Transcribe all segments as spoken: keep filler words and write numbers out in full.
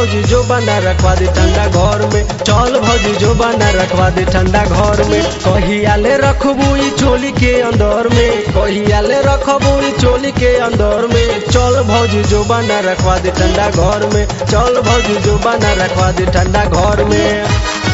भौजी जो बना रखवा दे ठंडा घर में, चल भौजी जो बना रखवा दे ठंडा घर में। कहिया ले रखबू ई चोली के अंदर में, कहिया ले रखबू ई चोली के अंदर में, चल भौजी जो बना रखवा दे ठंडा घर में, चल भौजी जो बना रखवा दे ठंडा घर में।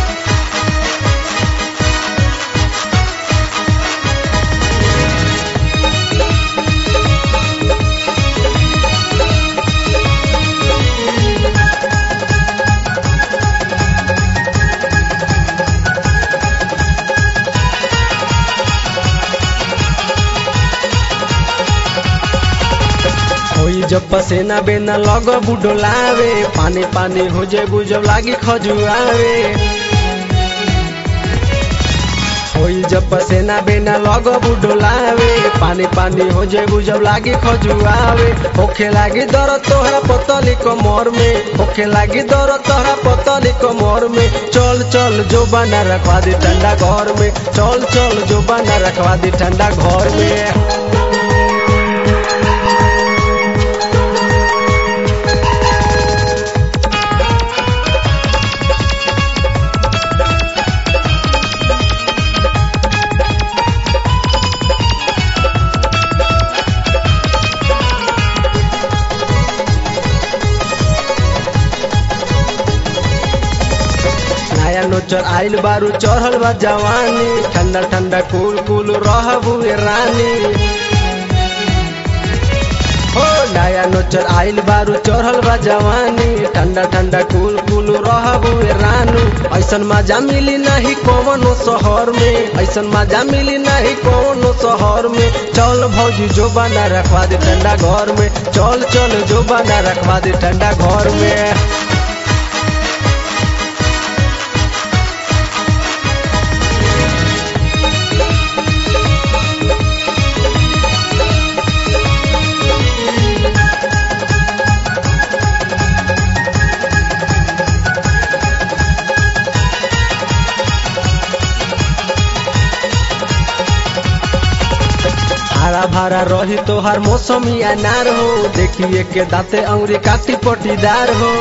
जब पसेना बेना लगबू डोलावे, पानी पानी हो जेबू जब लागी खजुआवे। होई जब पसेना बेना लगबू डोलावे, पानी पानी हो जेबू जब लागी खजुआवे। होखे लागी दर्द तोहरा पतली कमर में, होखे लागी दर्द तोहरा पतली कमर में, चल चल जो बना रखवा दे ठंडा घर में, चल चल जो बना रखवा दे ठंडा घर में। नोचर आइल बारू चढ़ल बा जवानी, ठंडा ठंडा कुल कुल रहबू रानी। हो नया नोचर आइल बारू चढ़ल बा जवानी, ठंडा ठंडा कुल कुल रहबू रानू। ऐसन मजा मिली नहीं कौनो शहर में, ऐसन मजा मिली नहीं कौनो शहर में, चल भौजी जो बना रखवा दे ठंडा घर में, चल चल जो बना रखवा दे ठंडा घर में। हरा भरा रही तोहर मौसमी अनार हो, देखिए के दाते अंगुरी काटी पटीदार हो।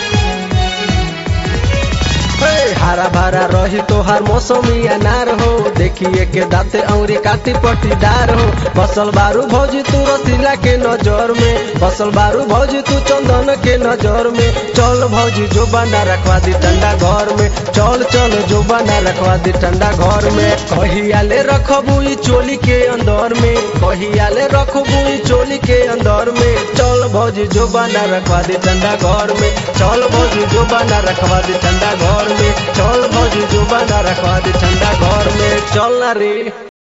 हरा भरा रही तोहर मौसमी अनार हो, देखिए के दाते अंगुरी काटी पटीदार हो। बसल बारू भौजी तू रसीला के नजर में, बसल बारू भौजी तू चंदन के नजर में, चल भौजी जो बना रखवा दी ठंडा घर में, चल चल जो बना रखवा दी ठंडा घर में। कहिया ले रखबू ई चोली के अंदर में, कहिया ले रखबू ई चोली के अंदर में, चल भौजी जो बना रखवा दी ठंडा घर में, चल भौजी जो बना रखवा दी ठंडा घर में, चल भौजी जो बना रखवा दे ठंडा घर में, चल ना रे।